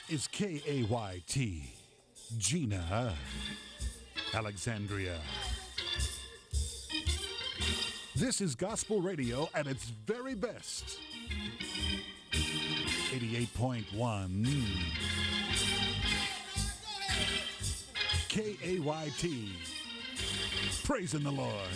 is KAYT, Gina Alexandria. This is gospel radio at its very best. 88.1 KAYT. Praising the Lord.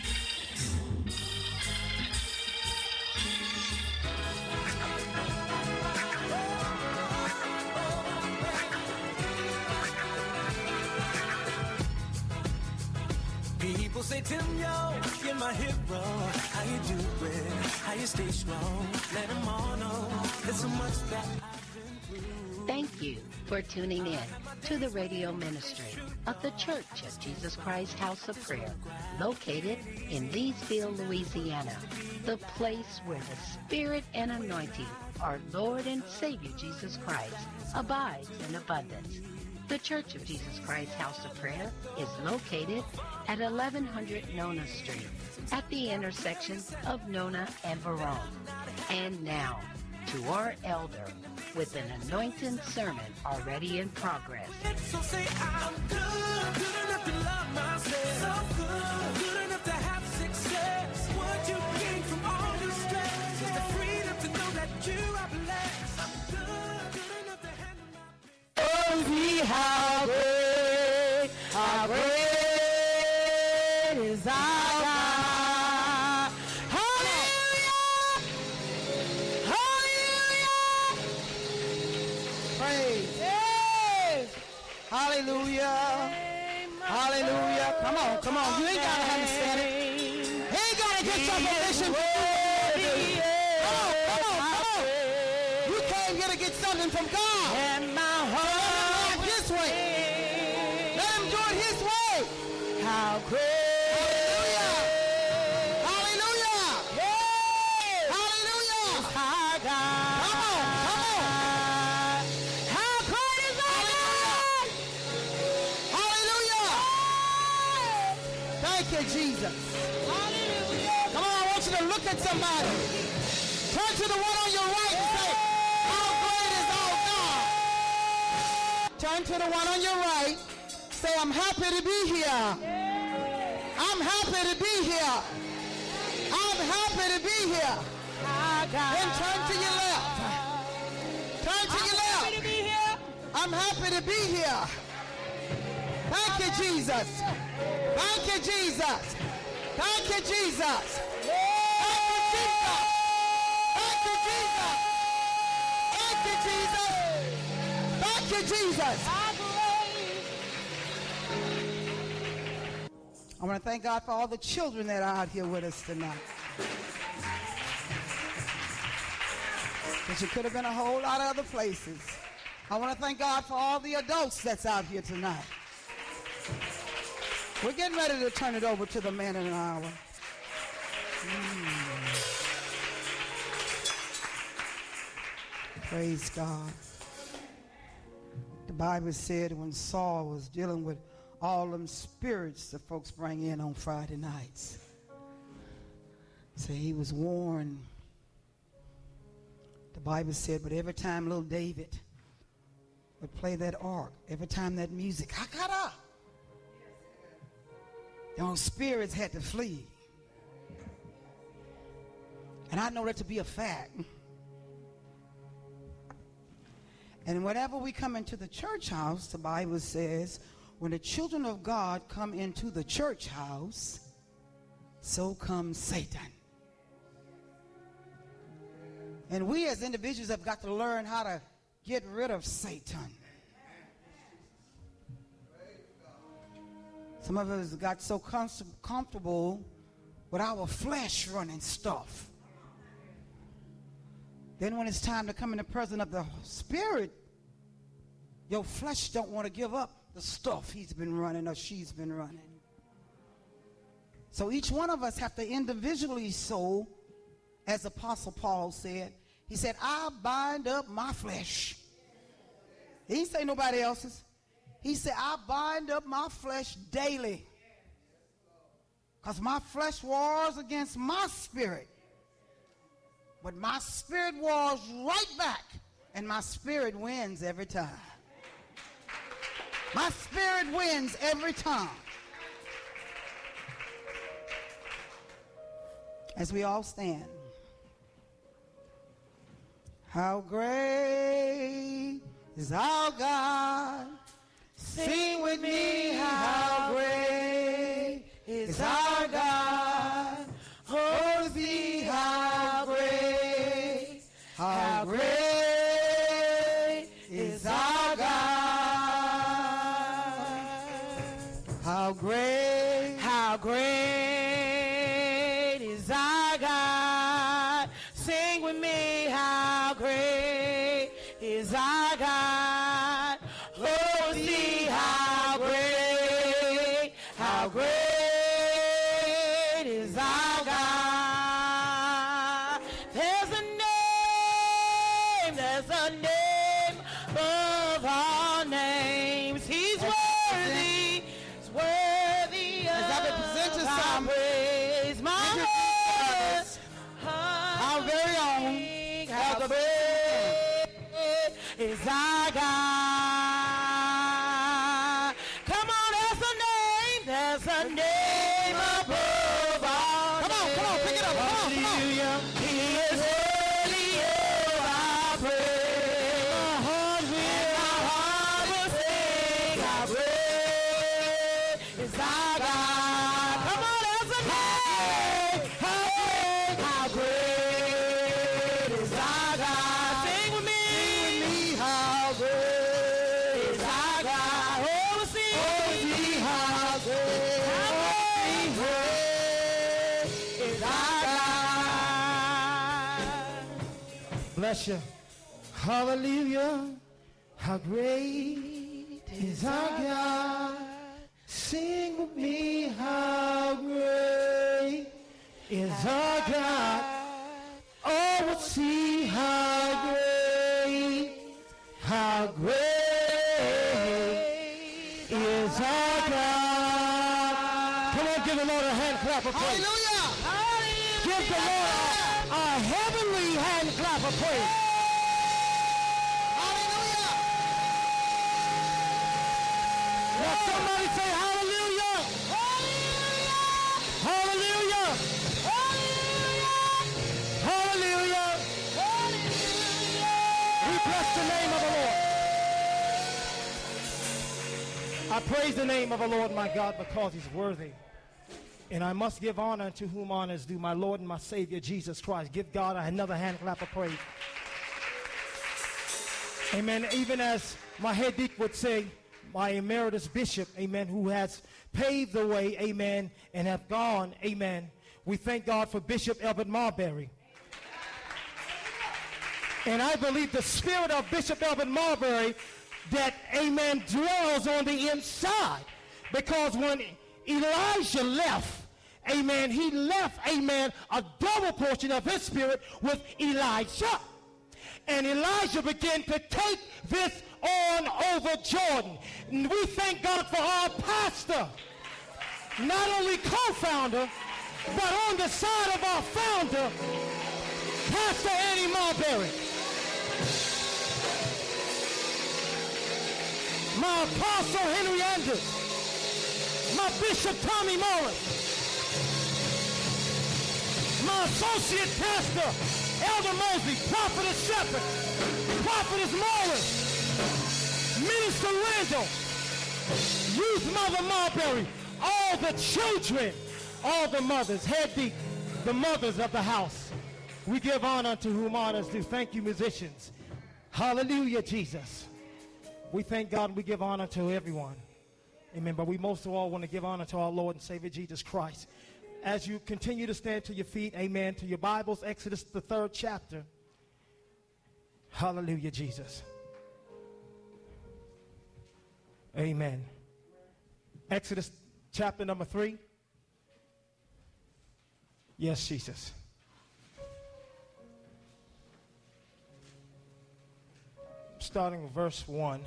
People say, Tim, yo, you're my hero. How you doing? How you stay strong? Let them all know there's so much that I've been through. Thank you for tuning in to the radio ministry of the Church of Jesus Christ House of Prayer, located in Leesville, Louisiana, the place where the Spirit and anointing of our Lord and Savior Jesus Christ abides in abundance. The Church of Jesus Christ House of Prayer is located at 1100 Nona Street at the intersection of Nona and Verone. And now, to our elder with an anointing sermon already in progress. So say I'm good, good enough to love myself. So good enough to have success. What you gain from all this stress is the freedom to know that you are blessed. I'm good enough to handle my business. Oh, see how great is our God. Hallelujah! Hallelujah! Praise. Yes. Hallelujah. Hallelujah. Come on. You ain't got to understand it. He ain't got to get your position. Come on. You came here to get something from God. And my heart this way. Let him do it his way. How great. Hallelujah. Hallelujah. Hallelujah. Our God. Come on. How great is our God. Hallelujah. Thank you, Jesus. Hallelujah. Come on, I want you to look at somebody. Turn to the one on your right and say, how great is our God. Turn to the one on your right. Say, I'm happy to be here. I'm happy to be here. I'm happy to be here. Then turn to your left. Turn to your left. I'm happy to be here. Thank you, Jesus. Thank you, Jesus. Thank you, Jesus. Thank you, Jesus. Thank you, Jesus. Thank you, Jesus. I want to thank God for all the children that are out here with us tonight. But you could have been a whole lot of other places. I want to thank God for all the adults that's out here tonight. We're getting ready to turn it over to the man in an hour. Praise God. The Bible said when Saul was dealing with all them spirits that folks bring in on Friday nights, so he was warned. The Bible said, but every time little David would play that ark, every time that music, hakara, those spirits had to flee. And I know that to be a fact. And whenever we come into the church house, the Bible says, when the children of God come into the church house, so comes Satan. And we as individuals have got to learn how to get rid of Satan. Some of us got so comfortable with our flesh running stuff. Then when it's time to come in the presence of the Spirit, your flesh don't want to give up the stuff he's been running or she's been running. So each one of us have to individually sow, as Apostle Paul said. He said, I bind up my flesh. He didn't say nobody else's. He said, I bind up my flesh daily. Because my flesh wars against my spirit. But my spirit wars right back And my spirit wins every time. My spirit wins every time. As we all stand. How great is our God. Sing with me, how great is our God. Oh, see how great is our God. How great is our God. Sing with me, how great is our God. Oh, see how great is our God. There's a name above all names. He's worthy As I present you of our some praise. My heart, our very own how great is our God. Come on, there's a name above all. Come on, pick it up. Come on. Hallelujah. He is worthy of our praise. My heart will sing. How great is our God. Come on, there's a name. How great is our God. Sing with me. How great is our God. Oh, sing. How great is our God. Bless you. Hallelujah. How great is our God. Sing with me, how great is our God. Oh, see how great is our God. Come on, give the Lord a hand clap of praise. Hallelujah. Give the Lord a heavenly hand clap of praise. Hallelujah. Now somebody say hallelujah. Hallelujah. Hallelujah. We bless the name of the Lord. I praise the name of the Lord my God because he's worthy. And I must give honor to whom honor is due, my Lord and my Savior, Jesus Christ. Give God another hand clap of praise. Amen. Even as my head deacon would say, my emeritus bishop, amen, who has paved the way, amen, and have gone, amen. We thank God for Bishop Elbert Marbury. And I believe the spirit of Bishop Elbert Marbury that, amen, dwells on the inside. Because when Elijah left, amen, he left, amen, a double portion of his spirit with Elijah. And Elijah began to take this on over Jordan. And we thank God for our pastor, not only co-founder, but on the side of our founder, Pastor Annie Marbury. My apostle Henry Andrews, my Bishop Tommy Morris, my associate pastor Elder Mosley, Prophetess Shepherd, Prophetess Morris, Minister Randall, Youth Mother Marbury, all the children, all the mothers, head deep, the mothers of the house. We give honor to whom honors due. Thank you, musicians. Hallelujah, Jesus. We thank God and we give honor to everyone. Amen. But we most of all want to give honor to our Lord and Savior, Jesus Christ. As you continue to stand to your feet, amen, to your Bibles, Exodus, the 3rd chapter. Hallelujah, Jesus. Amen. Exodus chapter number 3. Yes, Jesus. Starting with verse 1.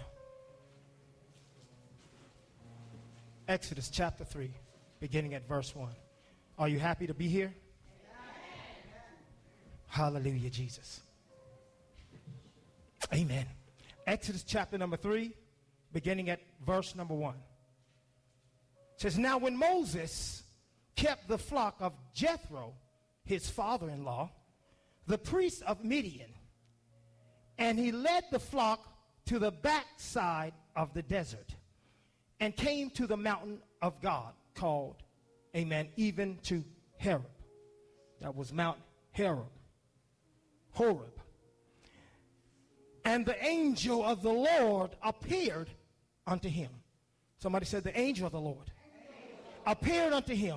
Exodus chapter 3, beginning at verse 1. Are you happy to be here? Hallelujah, Jesus. Amen. Exodus chapter number 3, beginning at verse number 1. It says, now when Moses kept the flock of Jethro, his father-in-law, the priest of Midian, and he led the flock to the backside of the desert and came to the mountain of God called, amen, even to Horeb. That was Mount Horeb. And the angel of the Lord appeared unto him. Somebody said the angel of the Lord appeared unto him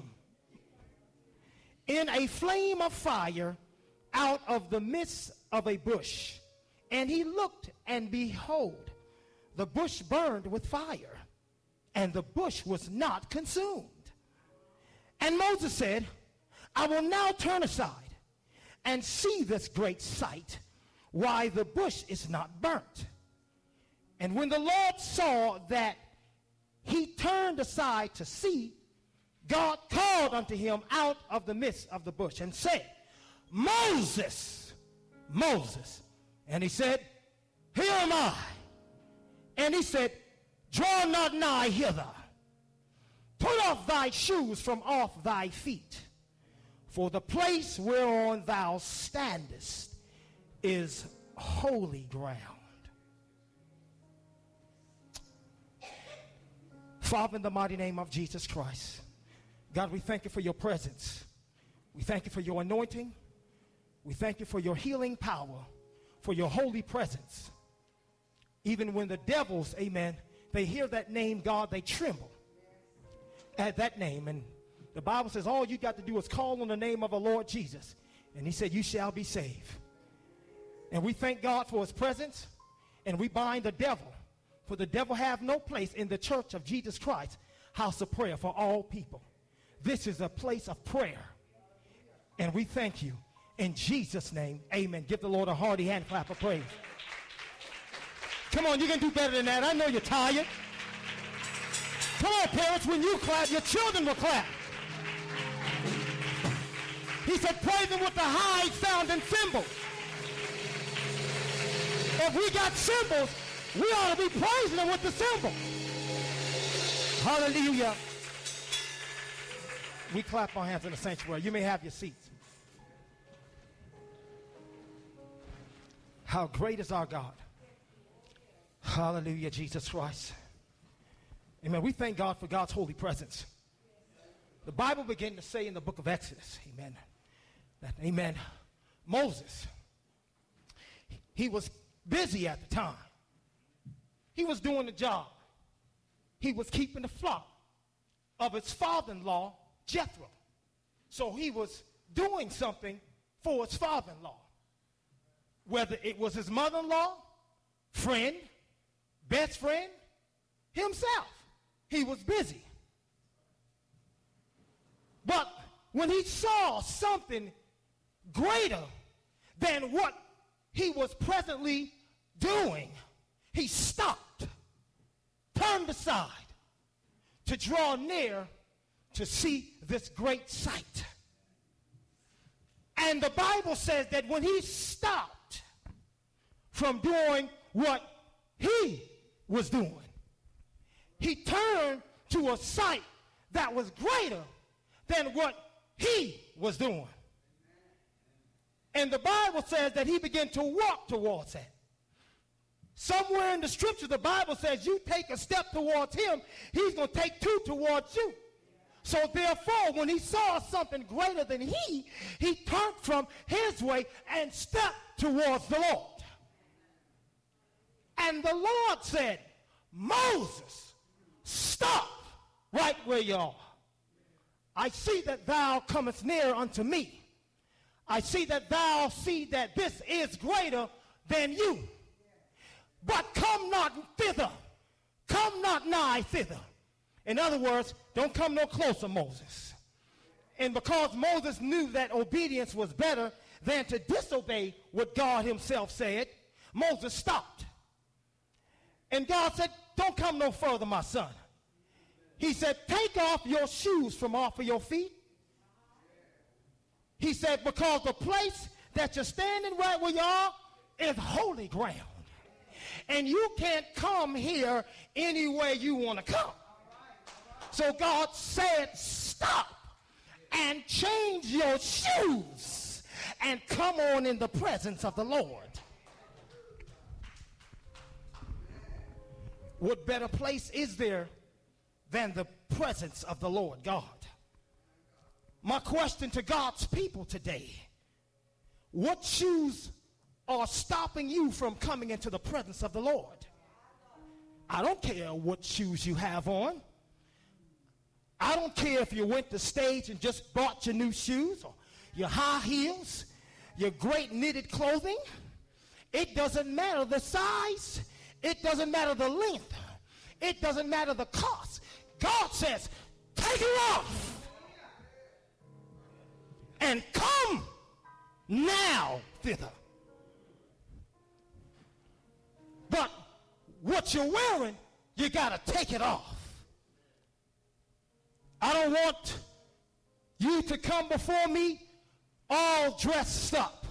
in a flame of fire out of the midst of a bush. And he looked, and behold, the bush burned with fire, and the bush was not consumed. And Moses said, I will now turn aside and see this great sight, why the bush is not burnt. And when the Lord saw that he turned aside to see, God called unto him out of the midst of the bush and said, Moses, Moses. And he said, here am I. And he said, draw not nigh hither. Put off thy shoes from off thy feet, for the place whereon thou standest is holy ground. Father, in the mighty name of Jesus Christ, God, we thank you for your presence. We thank you for your anointing. We thank you for your healing power, for your holy presence. Even when the devils, amen, they hear that name, God, they tremble at that name. And the Bible says all you got to do is call on the name of the Lord Jesus. And he said, you shall be saved. And we thank God for his presence, and we bind the devil, for the devil have no place in the church of Jesus Christ, house of prayer for all people. This is a place of prayer. And we thank you. In Jesus' name, amen. Give the Lord a hearty hand clap of praise. Come on, you can do better than that. I know you're tired. Come on, parents, when you clap, your children will clap. He said, praise him with the high sounding cymbals. If we got cymbals, we ought to be praising him with the cymbal. Hallelujah. We clap our hands in the sanctuary. You may have your seats. How great is our God. Hallelujah, Jesus Christ. Amen. We thank God for God's holy presence. The Bible began to say in the book of Exodus, amen, that, amen, Moses, he was busy at the time. He was doing the job. He was keeping the flock of his father-in-law, Jethro. So he was doing something for his father-in-law. Whether it was his mother-in-law, friend, best friend, himself. He was busy. But when he saw something greater than what he was presently doing, he stopped, turned aside to draw near to see this great sight. And the Bible says that when he stopped from doing what he was doing, he turned to a sight that was greater than what he was doing. And the Bible says that he began to walk towards it. Somewhere in the scripture, the Bible says you take a step towards him, he's going to take two towards you. So therefore, when he saw something greater than he turned from his way and stepped towards the Lord. And the Lord said, Moses, stop right where you are. I see that thou comest near unto me. I see that thou see that this is greater than you. But come not thither. Come not nigh thither. In other words, don't come no closer, Moses. And because Moses knew that obedience was better than to disobey what God himself said, Moses stopped. And God said, don't come no further, my son. He said, take off your shoes from off of your feet. He said, because the place that you're standing right where you are is holy ground. And you can't come here any way you want to come. So God said, stop and change your shoes and come on in the presence of the Lord. What better place is there than the presence of the Lord God? My question to God's people today: what shoes are stopping you from coming into the presence of the Lord? I don't care what shoes you have on. I don't care if you went to stage and just bought your new shoes, or your high heels, your great knitted clothing. It doesn't matter the size. It doesn't matter the length. It doesn't matter the cost. God says, take it off and come now thither. But what you're wearing, you got to take it off. I don't want you to come before me all dressed up,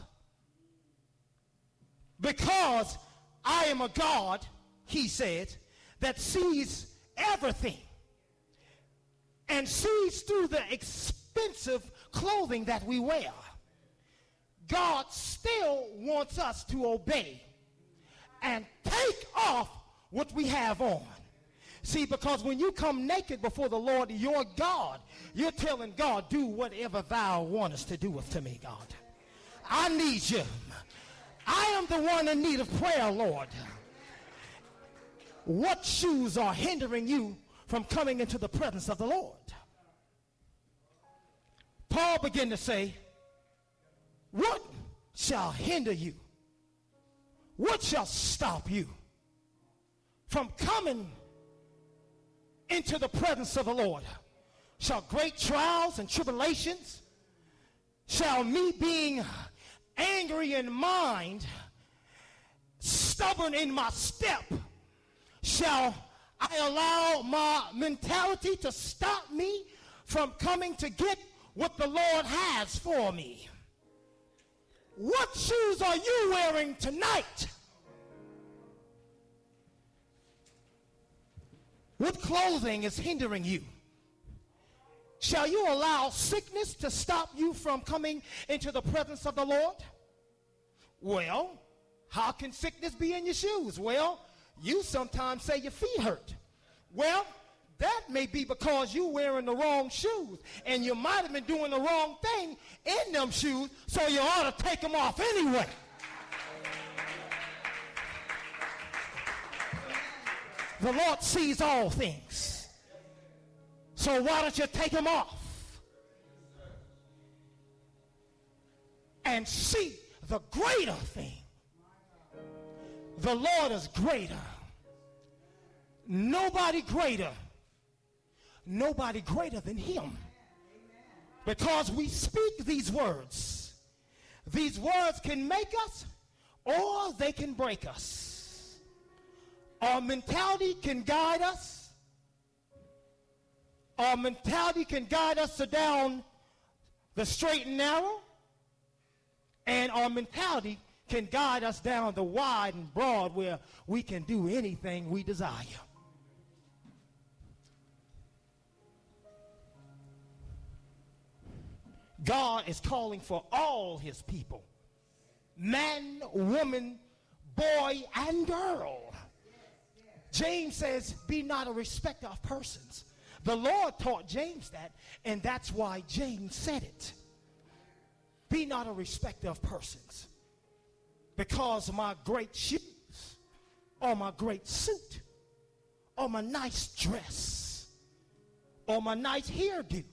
because I am a God, he said, that sees everything and sees through the expensive clothing that we wear. God still wants us to obey and take off what we have on. See, because when you come naked before the Lord, your God, you're telling God, do whatever thou wantest to do to me, God. I need you. I am the one in need of prayer, Lord. What shoes are hindering you from coming into the presence of the Lord? Paul began to say, what shall hinder you? What shall stop you from coming into the presence of the Lord? Shall great trials and tribulations? Shall me being angry in mind, stubborn in my step, shall I allow my mentality to stop me from coming to get what the Lord has for me? What shoes are you wearing tonight? What clothing is hindering you? Shall you allow sickness to stop you from coming into the presence of the Lord? Well, how can sickness be in your shoes? Well, you sometimes say your feet hurt. Well, that may be because you're wearing the wrong shoes, and you might have been doing the wrong thing in them shoes, so you ought to take them off anyway. The Lord sees all things. So why don't you take them off and see the greater thing? The Lord is greater. Nobody greater than him. Because we speak these words. These words can make us or they can break us. Our mentality can guide us. Our mentality can guide us down the straight and narrow. And our mentality can guide us down the wide and broad where we can do anything we desire. God is calling for all his people, man, woman, boy, and girl. James says, be not a respecter of persons. The Lord taught James that, and that's why James said it. Be not a respecter of persons. Because my great shoes, or my great suit, or my nice dress, or my nice hairdo,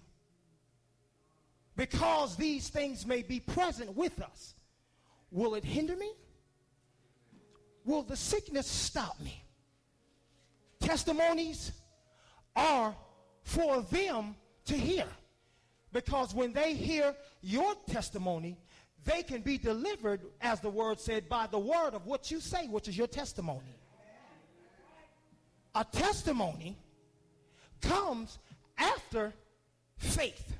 because these things may be present with us, will it hinder me? Will the sickness stop me? Testimonies are for them to hear, because when they hear your testimony, they can be delivered, as the word said, by the word of what you say, which is your testimony. A testimony comes after faith.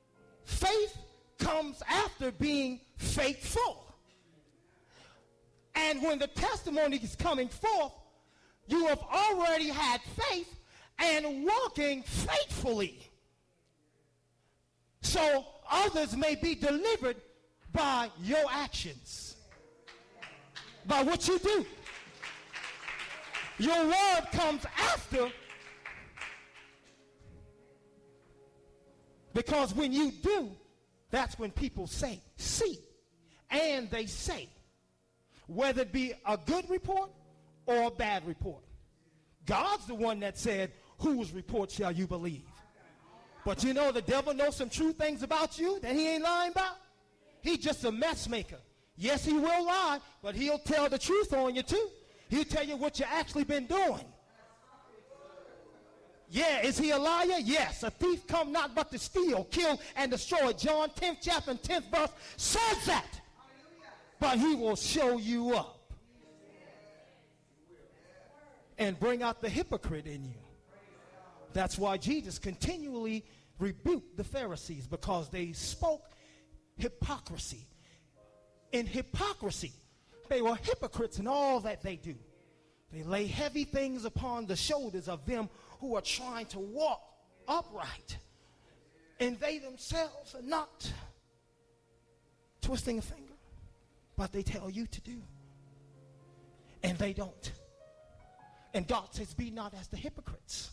Faith comes after being faithful. And when the testimony is coming forth, you have already had faith and walking faithfully. So others may be delivered by your actions, by what you do. Your word comes after, because when you do, that's when people say, see, and they say, whether it be a good report or a bad report. God's the one that said, whose report shall you believe? But you know the devil knows some true things about you that he ain't lying about. He's just a mess maker. Yes, he will lie, but he'll tell the truth on you too. He'll tell you what you actually been doing. Yeah, is he a liar? Yes. A thief come not but to steal, kill, and destroy. John 10th chapter and 10th verse says that. But he will show you up and bring out the hypocrite in you. That's why Jesus continually rebuked the Pharisees, because they spoke hypocrisy. In hypocrisy, they were hypocrites in all that they do. They lay heavy things upon the shoulders of them who are trying to walk upright, and they themselves are not twisting a finger, but they tell you to do, and they don't. And God says, be not as the hypocrites.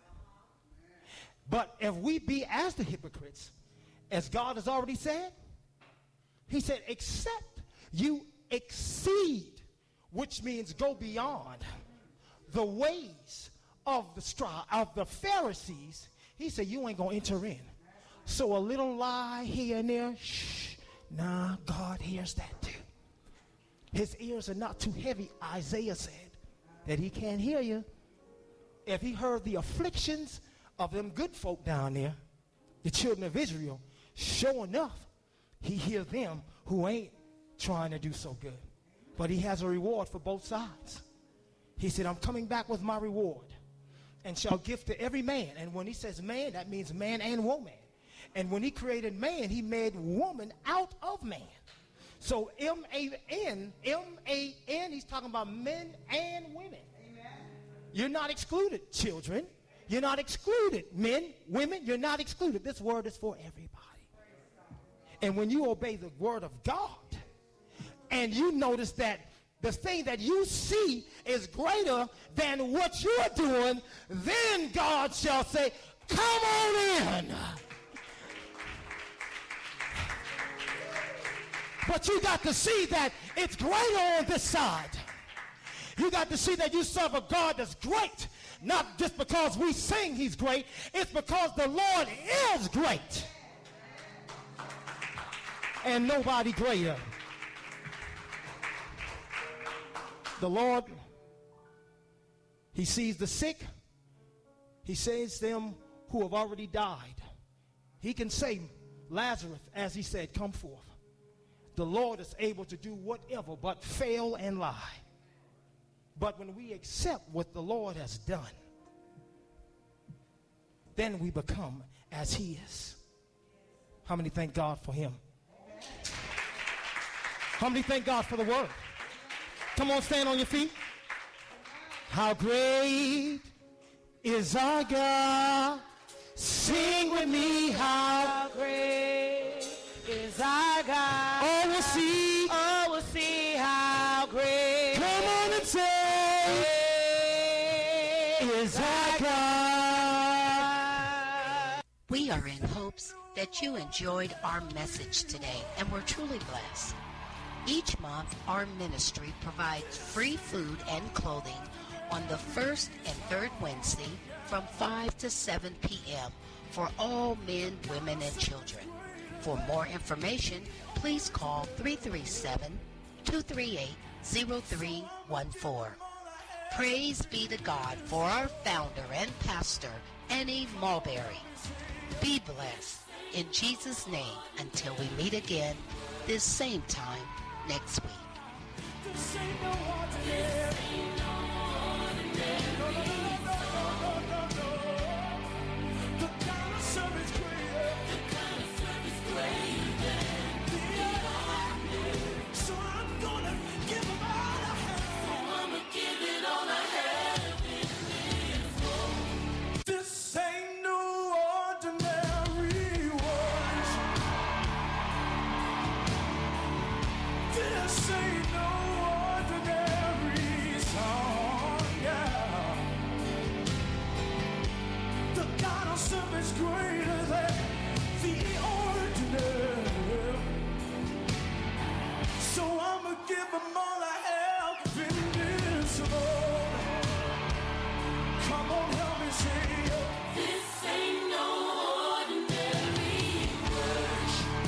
But if we be as the hypocrites, as God has already said, he said, except you exceed, which means go beyond the ways of the Pharisees, he said, you ain't going to enter in. So a little lie here and there, shh, nah, God hears that too. His ears are not too heavy, Isaiah said, that he can't hear you. If he heard the afflictions of them good folk down there, the children of Israel, sure enough, he hears them who ain't trying to do so good. But he has a reward for both sides. He said, I'm coming back with my reward, and shall give to every man. And when he says man, that means man and woman. And when he created man, he made woman out of man. So M-A-N, he's talking about men and women. Amen. You're not excluded, children. You're not excluded, men, women. You're not excluded. This word is for everybody. And when you obey the word of God, and you notice that the thing that you see is greater than what you're doing, then God shall say, come on in. But you got to see that it's greater on this side. You got to see that you serve a God that's great. Not just because we sing he's great. It's because the Lord is great. And nobody greater. The Lord, he sees the sick. He saves them who have already died. He can say, Lazarus, as he said, come forth. The Lord is able to do whatever but fail and lie. But when we accept what the Lord has done, then we become as he is. How many thank God for him? How many thank God for the word? Come on, stand on your feet. How great is our God? Sing with me, how great is our God. Oh, we'll see how great. Come on and say, is our God. We are in hopes that you enjoyed our message today and were truly blessed. Each month, our ministry provides free food and clothing on the first and third Wednesday from 5 to 7 p.m. for all men, women, and children. For more information, please call 337-238-0314. Praise be to God for our founder and pastor, Annie Mulberry. Be blessed in Jesus' name until we meet again this same time next week. So I'm gonna give 'em all. him all I have been miserable. Come on, help me sing. This ain't no ordinary worship.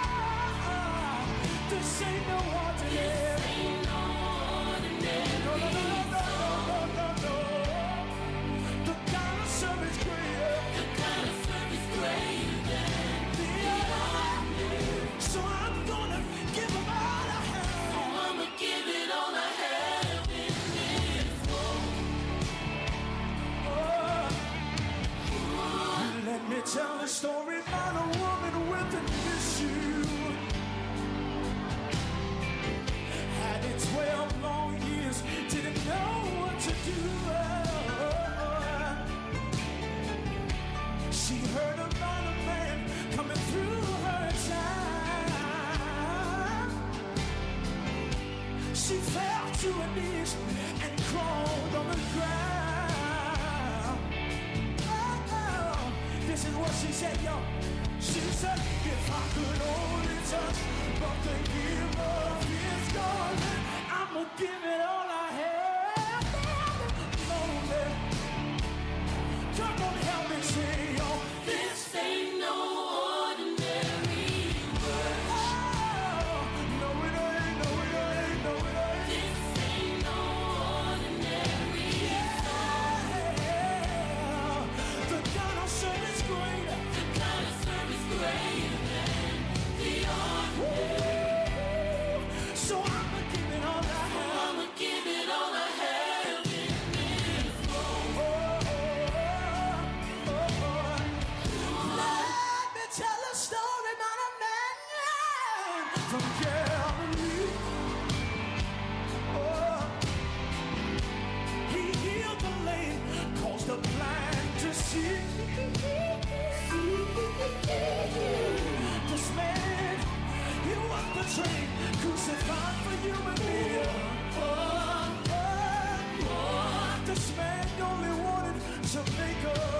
This ain't no ordinary. This ain't no ordinary. No. The kind of service greater. The kind of service greater than the ordinary. So I'm gonna give him all I have. So I'ma give it all I have in this world. Let me tell a story about a woman with an issue. Had it 12 long years, didn't know what to do. She heard about a man coming through her time. She fell to her knees and crawled on the ground. This is what she said, yo. She said, if I could only touch but the hem of his garment, I'ma give it all I have. Lonely. Come on, help me sing, yo. This ain't no ordinary word. Oh, no it ain't, no it ain't, no it ain't. This ain't no ordinary song. The kind of service greater. The kind of service greater than the ordinary. So I'ma give it all I have. I'ma give it all I have in this world. Let me tell a story about a man from Galilee. Oh, he healed the lame, caused the blind to see. This man, he was betrayed, crucified for you and me. This man only wanted to make us